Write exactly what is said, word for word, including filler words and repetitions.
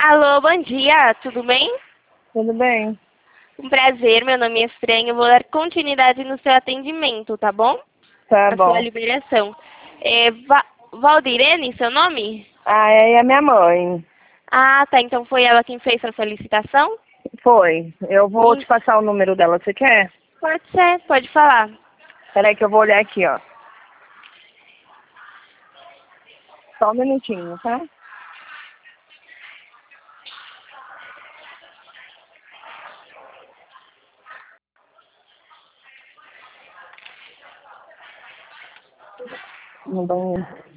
Alô, bom dia, tudo bem? Tudo bem? Um prazer, meu nome é Fran, eu vou dar continuidade no seu atendimento, tá bom? Tá Na sua bom. liberação. É, Va Valdirene, seu nome? Ah, é a minha mãe. Ah, tá, então foi ela quem fez a solicitação? Foi. Eu vou Sim, te passar o número dela, você quer? pode ser, pode falar. Peraí que eu vou olhar aqui, ó. Só um minutinho, tá? No banheiro.